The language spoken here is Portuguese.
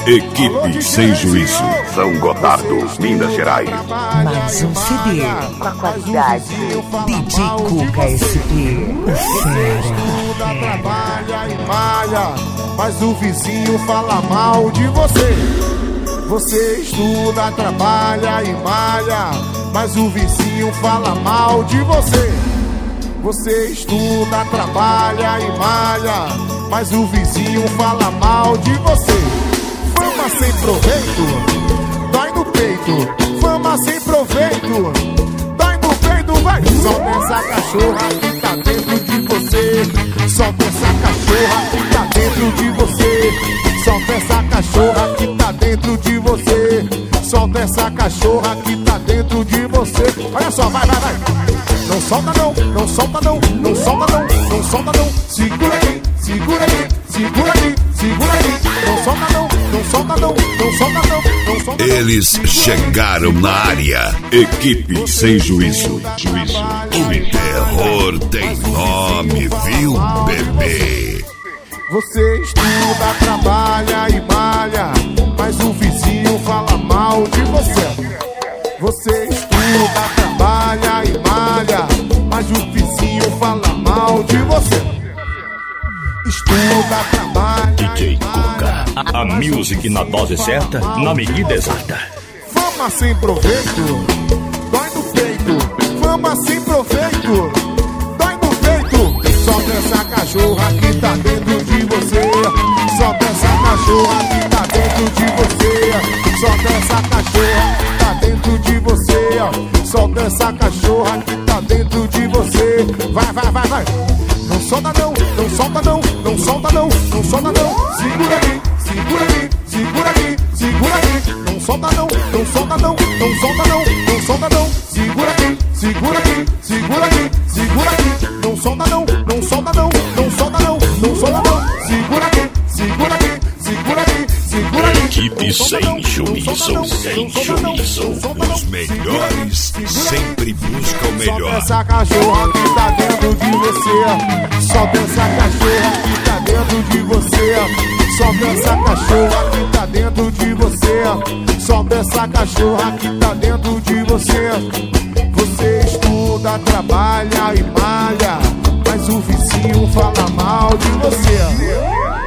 Equipe Sem Juízo. São Gotardo, Minas Gerais. Mais um CD com a qualidade DJ Cuca SP. Estuda, trabalha e malha, mas o vizinho fala mal de você. Você estuda, trabalha e malha, mas o vizinho fala mal de você. Você estuda, trabalha e malha, mas o vizinho fala mal de você. Fama sem proveito, dói no peito. Fama sem proveito, dói no peito, vai. Solta essa cachorra que tá dentro de você. Solta essa cachorra que tá dentro de você. Solta essa cachorra que tá dentro de você. Solta essa cachorra que tá dentro de você. Olha só, vai, vai, vai. Não solta não, não solta não, não solta não, não solta não. Segura aí, segura aí, segura aí, segura aí. Não solta não, não solta não, não solta não, não solta não. Eles chegaram na área. Equipe Sem Juízo. O terror tem nome, viu, bebê? Você estuda, trabalha e malha, mas o vizinho fala mal de você. Você estuda, trabalha e malha, mas o vizinho fala mal de você. Estuda, trabalha DJ Cuca, a music na dose certa, na medida exata. Fama sem proveito, dói no peito. Fama sem proveito, dói no peito. Solta essa cachorra que tá dentro de você. Solta essa cachorra que tá dentro de você. Solta essa cachorra que tá dentro de você. Solta essa cachorra que tá dentro de você. Vai, vai, vai, vai. Não solta não, não solta não, não solta não, não solta não. Segura aí, segura aí, segura aí, segura aí. Não solta não, não solta não, não solta não, não solta não. Segura aí, segura aí, segura aí, segura aí. Não solta não, não solta não, não solta não, não solta não. Segura aí, segura aí, segura aí, segura aí. Equipe Sem Juízo, sem juízo. Os melhores sempre buscam o melhor. Solta essa cachorra que tá dentro de você. Solta essa cachorra que tá dentro de você. Solta essa cachorra que tá dentro de você. Solta essa cachorra que tá dentro de você. Você estuda, trabalha e malha, mas o vizinho fala mal de você.